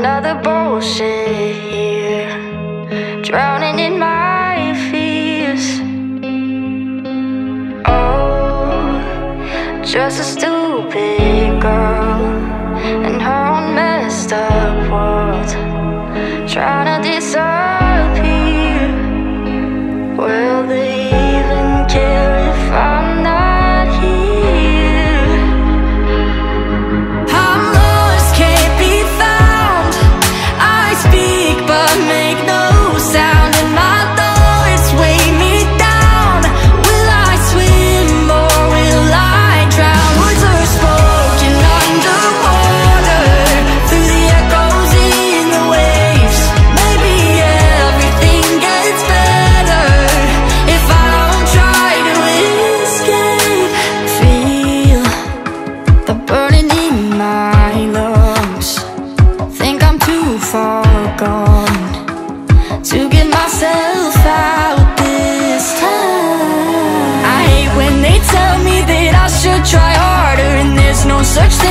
another bullshit here, drowning in my fears. Oh, just a stupid girl in her own messed up world, trying to disappear. Will they even care if I'm not here? I'm lost, can't be found. I speak but make no sound, and my thoughts weigh me down. Will I swim or will I drown? Words are spoken underwater, through the echoes in the waves. Maybe everything gets better if I don't try to escape. Feel the burning in my lungs. Think I'm too far gone to get myself out this time. I hate when they tell me that I should try harder, and there's no such thing